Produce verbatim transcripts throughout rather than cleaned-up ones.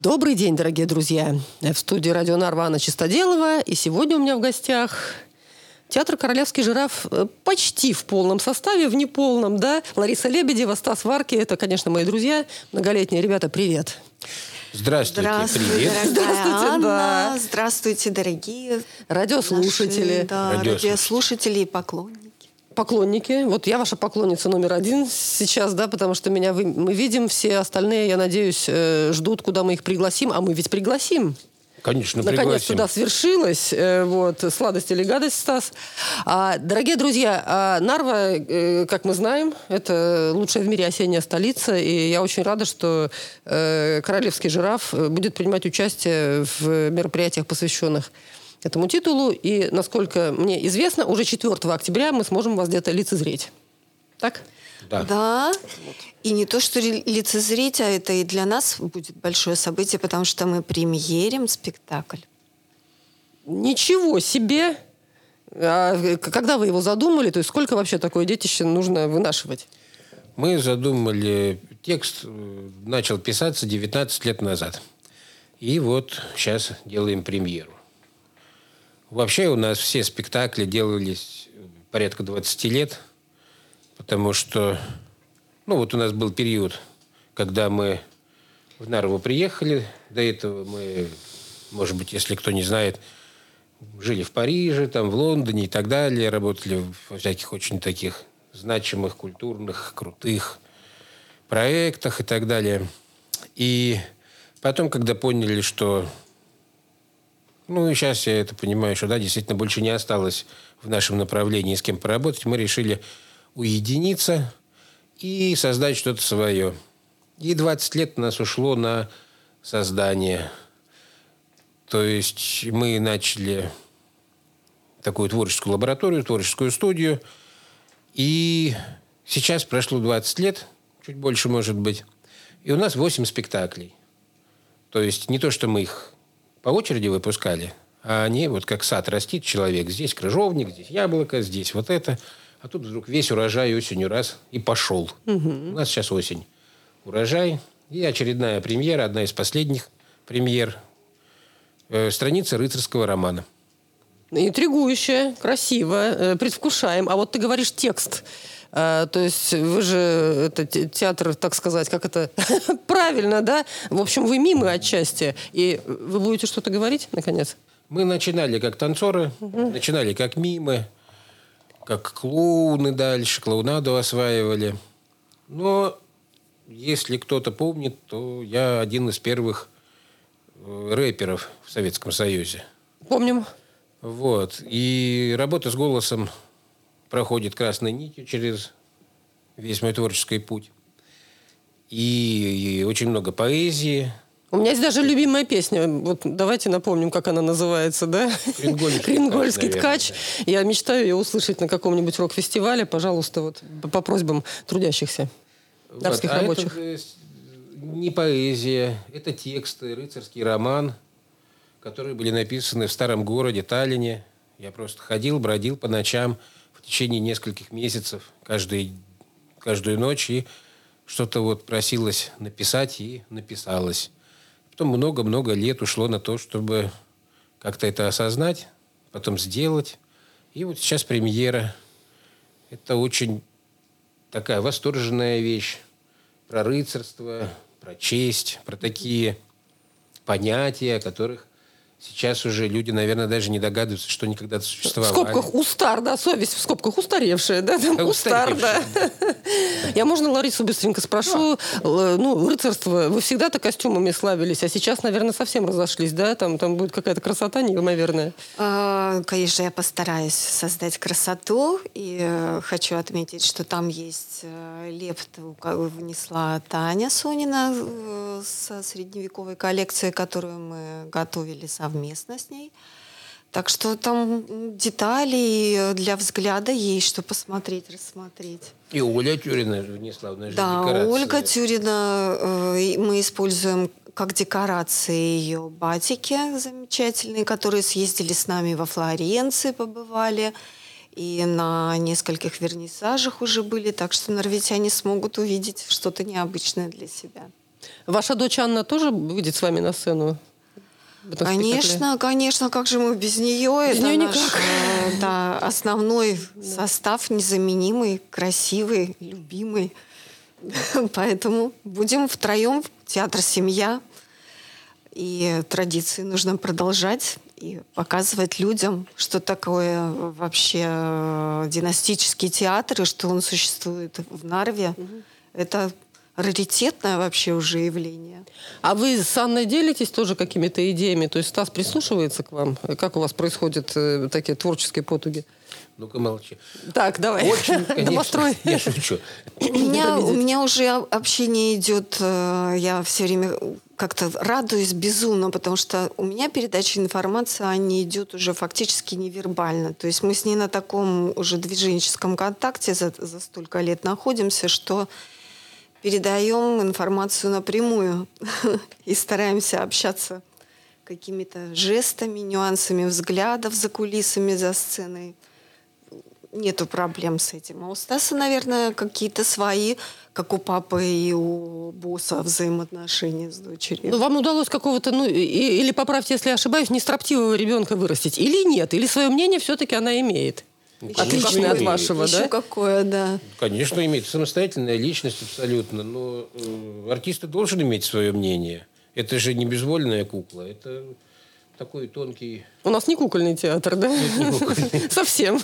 Добрый день, дорогие друзья. В студии радио Нарва Анна Чистоделова. И сегодня у меня в гостях театр «Королевский жираф» почти в полном составе, в неполном, да. Лариса Лебедева, Стас Варки. Это, конечно, мои друзья, многолетние ребята. Привет. Здравствуйте, Здравствуйте, привет. Здравствуйте, Анна. Да. Здравствуйте, дорогие Радиослушатели. наши, да, Радиослушатели. радиослушатели и поклонники. Поклонники. Вот я ваша поклонница номер один сейчас, да, потому что меня вы, мы видим, все остальные, я надеюсь, э, ждут, куда мы их пригласим. А мы ведь пригласим. Конечно, Наконец, пригласим. туда свершилось. э, Вот, сладость или гадость, Стас. А, дорогие друзья, а Нарва, э, как мы знаем, это лучшая в мире осенняя столица. И я очень рада, что э, «Королевский жираф» будет принимать участие в мероприятиях, посвященных этому титулу. И, насколько мне известно, уже четвёртого октября мы сможем вас где-то лицезреть. Так? Да. Да, и не то, что ре- лицезреть, а это и для нас будет большое событие, потому что мы премьерим спектакль. Ничего себе! А когда вы его задумали, то есть сколько вообще такое детище нужно вынашивать? Мы задумали текст, э, начал писаться девятнадцать лет назад. И вот сейчас делаем премьеру. Вообще у нас все спектакли делались порядка двадцать лет, потому что, ну вот у нас был период, когда мы в Нарву приехали. До этого мы, может быть, если кто не знает, жили в Париже, там в Лондоне и так далее, работали во всяких очень таких значимых, культурных, крутых проектах и так далее. И потом, когда поняли, что... Ну, и сейчас я это понимаю, что, да, действительно, больше не осталось в нашем направлении с кем поработать. Мы решили уединиться и создать что-то свое. И двадцать лет у нас ушло на создание. То есть мы начали такую творческую лабораторию, творческую студию. И сейчас прошло двадцать лет, чуть больше, может быть. И у нас восемь спектаклей. То есть не то, что мы их по очереди выпускали, а они вот как сад растит человек. Здесь крыжовник, здесь яблоко, здесь вот это. А тут вдруг весь урожай осенью раз и пошел. Угу. У нас сейчас осень. Урожай. И очередная премьера, одна из последних премьер. Э, страница рыцарского романа. Интригующе, красиво, э, предвкушаем. А вот ты говоришь текст. А, то есть вы же это те- театр, так сказать, как это правильно, да? В общем, вы мимы отчасти. И вы будете что-то говорить, наконец? Мы начинали как танцоры, угу. начинали как мимы, как клоуны дальше, клоунаду осваивали. Но если кто-то помнит, то я один из первых э, рэперов в Советском Союзе. Помним. Вот. И работа с голосом проходит красной нитью через весь мой творческий путь. И, и очень много поэзии. У меня есть даже любимая песня. Вот давайте напомним, как она называется, да? Кренгольский, Кренгольский ткач. ткач. Я мечтаю ее услышать на каком-нибудь рок-фестивале, пожалуйста, вот по просьбам трудящихся, Вот. дарских А рабочих. это не поэзия, это тексты, рыцарский роман, которые были написаны в старом городе Таллине. Я просто ходил, бродил по ночам в течение нескольких месяцев, каждый, каждую ночь, и что-то вот просилось написать, и написалось. Потом много-много лет ушло на то, чтобы как-то это осознать, потом сделать. И вот сейчас премьера. Это очень такая восторженная вещь про рыцарство, про честь, про такие понятия, о которых сейчас уже люди, наверное, даже не догадываются, что они когда-то В существовали. скобках устар, да, совесть, в скобках устаревшая, да, там, устар, да. Я, можно, Ларису быстренько спрошу, Л- ну, рыцарство, вы всегда-то костюмами славились, а сейчас, наверное, совсем разошлись, да, там, там будет какая-то красота неимоверная. А, Конечно, я постараюсь создать красоту, и э, хочу отметить, что там есть э, лепту, которую внесла Таня Сонина э, со средневековой коллекцией, которую мы готовили совместно с ней. Так что там детали для взгляда есть, что посмотреть, рассмотреть. И Оля Тюрина внесла в наши Да, декорации. Ольга Тюрина, э, мы используем как декорации ее батики замечательные, которые съездили с нами во Флоренции, побывали. И на нескольких вернисажах уже были. Так что норвитяне смогут увидеть что-то необычное для себя. Ваша дочь Анна тоже выйдет с вами на сцену? Конечно, конечно, как же мы без нее? Без Это нее наш никак. э, да, основной состав, незаменимый, красивый, любимый. Поэтому будем втроем, театр «Семья». И традиции нужно продолжать и показывать людям, что такое вообще э, династический театр и что он существует в Нарве. Mm-hmm. Это раритетное вообще уже явление. А вы с Анной делитесь тоже какими-то идеями? То есть Стас прислушивается к вам? Как у вас происходят э, такие творческие потуги? Ну-ка молчи. Так, давай. Очень, конечно. Я шучу. У меня, у меня уже общение идет, э, я все время как-то радуюсь безумно, потому что у меня передача информации, она идет уже фактически невербально. То есть мы с ней на таком уже движенческом контакте за, за столько лет находимся, что передаем информацию напрямую и стараемся общаться какими-то жестами, нюансами взглядов за кулисами, за сценой. Нету проблем с этим. А у Стаса, наверное, какие-то свои, как у папы и у босса, взаимоотношения с дочерью. Ну, вам удалось какого-то, ну, и, или, поправьте, если ошибаюсь, нестроптивого ребенка вырастить? Или нет? Или свое мнение все-таки она имеет? Ну, отличное от имеет. вашего, Еще да? какое, да. Конечно, имеет. Самостоятельная личность абсолютно. Но э, артист должен иметь свое мнение. Это же не безвольная кукла. Это такой тонкий... У нас не кукольный театр, да? Нет, не кукольный. Совсем.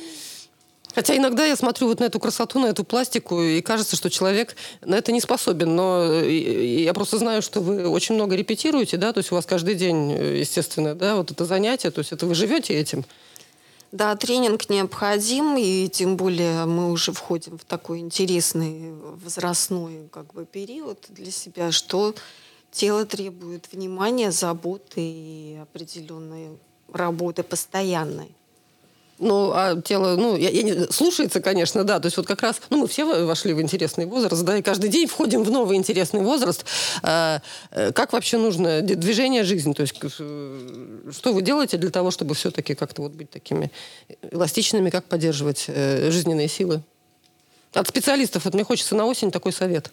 Хотя иногда я смотрю вот на эту красоту, на эту пластику, и кажется, что человек на это не способен. Но я просто знаю, что вы очень много репетируете, да? То есть у вас каждый день, естественно, да, вот это занятие. То есть это вы живете этим? Да, тренинг необходим, и тем более мы уже входим в такой интересный возрастной как бы период для себя, что тело требует внимания, заботы и определенной работы постоянной. Ну, а тело, ну, я, я не, слушается, конечно, да. То есть вот как раз, ну, мы все вошли в интересный возраст, да, и каждый день входим в новый интересный возраст. А, как вообще нужно движение жизни? То есть что вы делаете для того, чтобы все-таки как-то вот быть такими эластичными, как поддерживать э, жизненные силы? От специалистов, вот мне хочется на осень такой совет.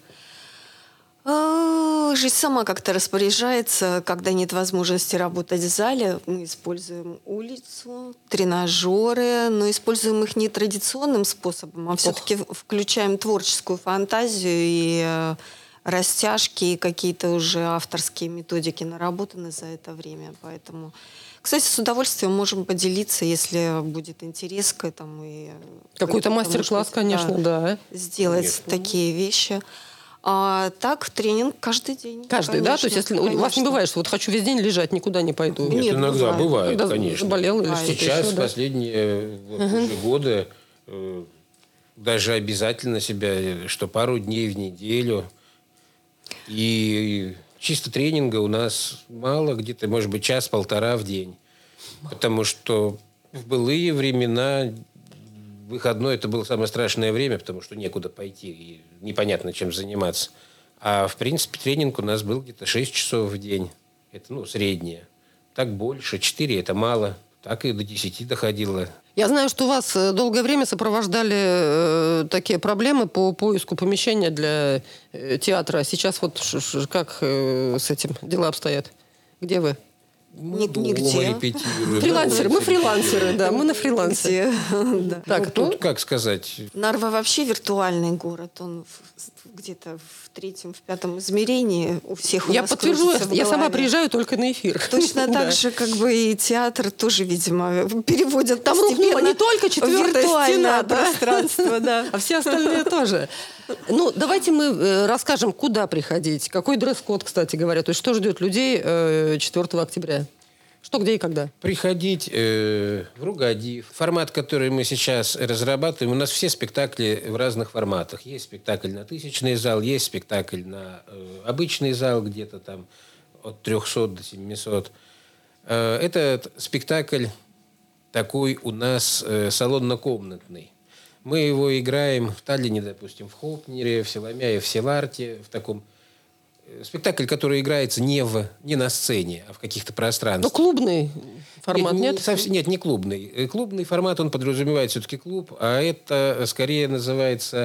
Жизнь сама как-то распоряжается, когда нет возможности работать в зале. Мы используем улицу, тренажеры, но используем их не традиционным способом, а все-таки включаем творческую фантазию и растяжки, и какие-то уже авторские методики наработаны за это время. Поэтому, кстати, с удовольствием можем поделиться, если будет интерес к этому. И какой-то мастер-класс, быть, конечно, да. да. Сделать конечно. Такие вещи. А так тренинг каждый день. Каждый, конечно, да? То есть если конечно. У вас не бывает, что вот хочу весь день лежать, никуда не пойду? Нет, Нет иногда бывает, бывает когда конечно. Заболел или Сейчас, что-то еще, в последние да? вот, uh-huh. годы, э, даже обязательно себя, что пару дней в неделю. И чисто тренинга у нас мало, где-то, может быть, час-полтора в день. Потому что в былые времена... Выходной – это было самое страшное время, потому что некуда пойти и непонятно, чем заниматься. А, в принципе, тренинг у нас был где-то шесть часов в день. Это, ну, среднее. Так больше. четыре – это мало. Так и до десяти доходило. Я знаю, что вас долгое время сопровождали э, такие проблемы по поиску помещения для э, театра. Сейчас вот ш- ш- как э, с этим дела обстоят? Где вы? Мы дома репетируем. Фрилансеры. Мы фрилансеры, да. Мы на фрилансе. Так, тут, как сказать... Нарва вообще виртуальный город. Он где-то в третьем, в пятом измерении у всех у я нас подтвержу, крутится в я голове. сама приезжаю только на эфир. Точно так да. же, как бы и театр тоже, видимо, переводят там рухнула не только четвертая стена, да? пространство, да, а все остальные тоже. Ну, давайте мы расскажем, куда приходить, какой дресс-код, кстати говоря, то есть что ждет людей четвёртого октября. Что, где и когда? Приходить э, в Ругади. Формат, который мы сейчас разрабатываем, у нас все спектакли в разных форматах. Есть спектакль на тысячный зал, есть спектакль на э, обычный зал, где-то там от трехсот до семисот. Э, этот спектакль такой у нас э, салонно-комнатный. Мы его играем в Таллине, допустим, в Холпнере, в Силомяе, в Силарте, в таком... Спектакль, который играется не, в, не на сцене, а в каких-то пространствах. Ну, клубный формат, нет? Нет, не, совсем, нет, не клубный. Клубный формат, он подразумевает все-таки клуб, а это скорее называется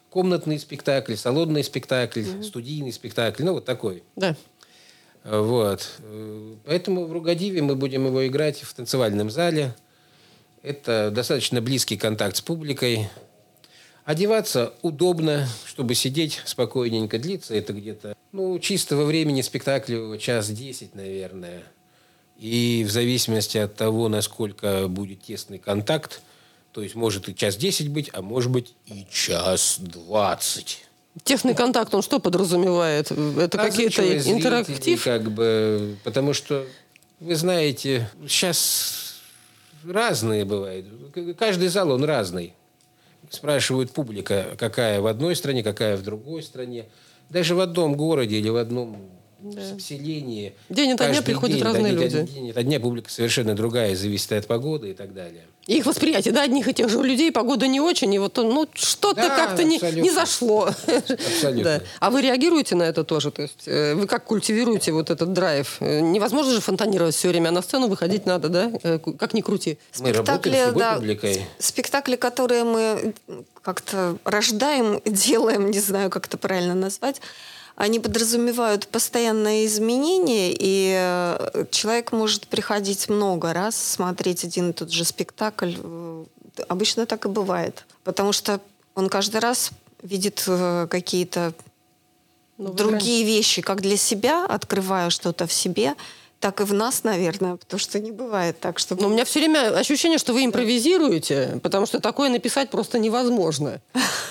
комнатный спектакль, салонный спектакль, mm-hmm. студийный спектакль, ну, вот такой. Да. Вот. Поэтому в Ругадиве мы будем его играть в танцевальном зале. Это достаточно близкий контакт с публикой. Одеваться удобно, чтобы сидеть спокойненько. Длится это где-то, ну, чистого времени спектакля час десять, наверное. И в зависимости от того, насколько будет тесный контакт, то есть может и час десять быть, а может быть и час двадцать. Тесный контакт, он что подразумевает? Это а какие-то интерактив? Как бы, потому что, вы знаете, сейчас разные бывают. Каждый зал, он разный. Спрашивают публика, какая в одной стране, какая в другой стране. Даже в одном городе или в одном да. селении. День ото дня приходят день, разные день, люди. День ото дня публика совершенно другая, зависит от погоды и так далее. Их восприятие, да, одних и тех же людей, погода не очень, и вот ну, что-то да, как-то не, не зашло. Абсолютно. Да. А вы реагируете на это тоже? То есть вы как культивируете вот этот драйв? Невозможно же фонтанировать все время, а на сцену выходить надо, да? Как ни крути. Мы работаем с любой да, публикой. Спектакли, которые мы как-то рождаем, делаем, не знаю, как это правильно назвать, они подразумевают постоянное изменение, и человек может приходить много раз, смотреть один и тот же спектакль. Обычно так и бывает. Потому что он каждый раз видит какие-то ну, другие вариант. вещи, как для себя, открывая что-то в себе, так и в нас, наверное, потому что не бывает так, что... Но у меня все время ощущение, что вы импровизируете, потому что такое написать просто невозможно.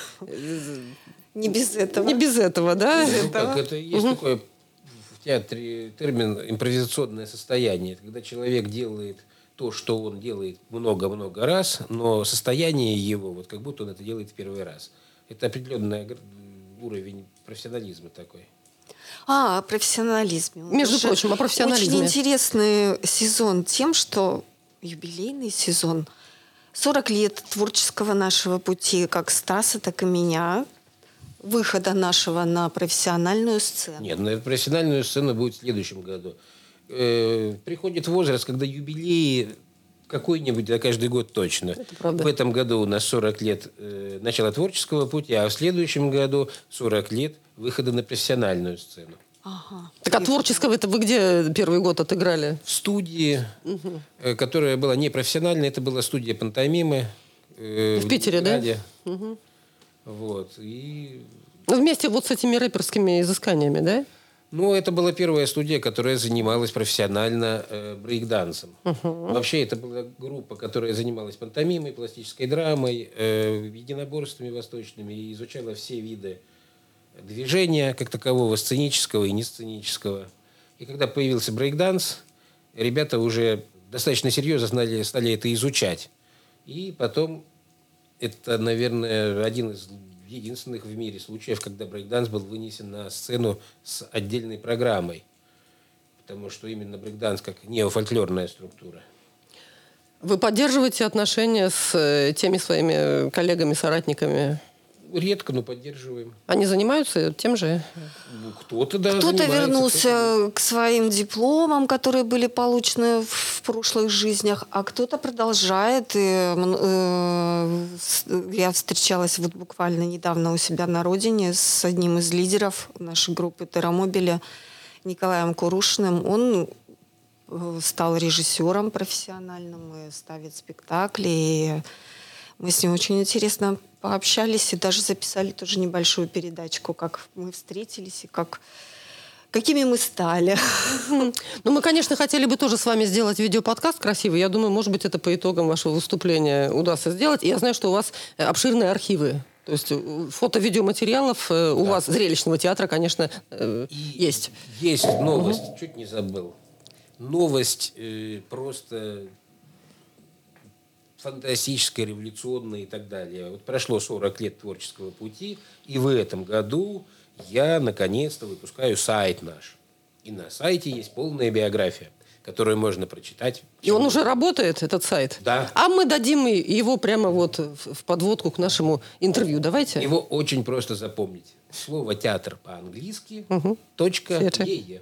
Не без этого. Не без этого, да? Ну, этого. Как, это есть угу. такой в театре термин импровизационное состояние. Это когда человек делает то, что он делает много-много раз, но состояние его, вот как будто он это делает в первый раз. Это определенный уровень профессионализма такой. А, о профессионализме. Между Уже прочим, о профессионализме. Очень интересный сезон тем, что юбилейный сезон. сорок лет творческого нашего пути, как Стаса, так и меня. Выхода нашего на профессиональную сцену. Нет, на профессиональную сцену будет в следующем году. Э, приходит возраст, когда юбилеи какой-нибудь, да, каждый год точно. В этом году у нас сорок лет э, начала творческого пути, а в следующем году сорок лет выхода на профессиональную сцену. Ага. Так а творческого это вы где первый год отыграли? В студии, угу. э, которая была не профессиональная, это была студия пантомимы. Э, в Питере, да? Угу. Вот. И... Вместе вот с этими рэперскими изысканиями, да? Ну, это была первая студия, которая занималась профессионально э, брейк-дансом. Uh-huh. Вообще, это была группа, которая занималась пантомимой, пластической драмой, э, единоборствами восточными и изучала все виды движения, как такового, сценического и несценического. И когда появился брейк-данс, ребята уже достаточно серьезно стали, стали это изучать. И потом... Это, наверное, один из единственных в мире случаев, когда брейк-данс был вынесен на сцену с отдельной программой. Потому что именно брейк-данс как неофольклорная структура. Вы поддерживаете отношения с теми своими коллегами, соратниками? Редко, но поддерживаем. Они занимаются тем же? Ну, кто-то, да, Кто-то вернулся кто-то... к своим дипломам, которые были получены в прошлых жизнях, а кто-то продолжает. И, э, я встречалась вот буквально недавно у себя на родине с одним из лидеров нашей группы «Террамобиля» Николаем Курушиным. Он стал режиссером профессиональным и ставит спектакли. И мы с ним очень интересно пообщались и даже записали тоже небольшую передачку, как мы встретились и как, какими мы стали. Ну, мы, конечно, хотели бы тоже с вами сделать видеоподкаст красивый. Я думаю, может быть, это по итогам вашего выступления удастся сделать. И я знаю, что у вас обширные архивы. То есть фото-видеоматериалов да. у вас, зрелищного театра, конечно, и есть. Есть новость, угу. чуть не забыл. Новость э, просто... фантастическое, революционное и так далее. Вот прошло сорок лет творческого пути, и в этом году я, наконец-то, выпускаю сайт наш. И на сайте есть полная биография, которую можно прочитать. И он уже работает, этот сайт? Да. А мы дадим его прямо вот в подводку к нашему интервью. Давайте. Его очень просто запомнить. Слово «театр» по-английски, угу. точка е-е.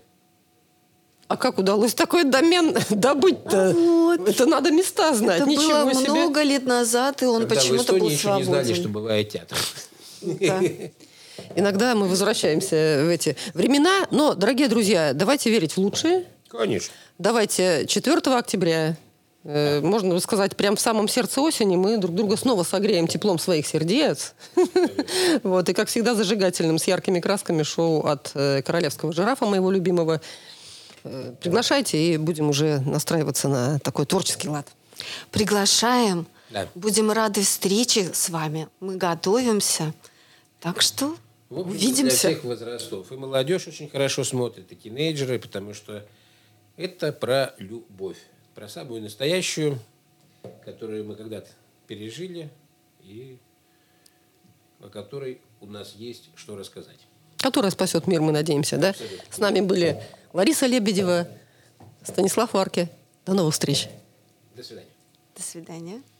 А как удалось такой домен добыть-то? А вот. Это надо места знать. Это Ничего было себе. много лет назад, и он Когда почему-то был свободен. в Эстонии еще не знали, что бывает театр. Да. Иногда мы возвращаемся в эти времена. Но, дорогие друзья, давайте верить в лучшее. Конечно. Давайте четвёртого октября, э, можно сказать, прямо в самом сердце осени, мы друг друга снова согреем теплом своих сердец. Вот, и, как всегда, зажигательным, с яркими красками шоу от э, королевского жирафа, моего любимого. Э, приглашайте, и будем уже настраиваться на такой творческий лад. Приглашаем. Да. Будем рады встрече с вами. Мы готовимся. Так что В общем, увидимся. для всех возрастов. И молодежь очень хорошо смотрит, и тинейджеры, потому что это про любовь. Про самую настоящую, которую мы когда-то пережили, и о которой у нас есть что рассказать. Которая спасет мир, мы надеемся, да? Абсолютно. С нами были Лариса Лебедева, Станислав Варке. До новых встреч. До свидания. До свидания.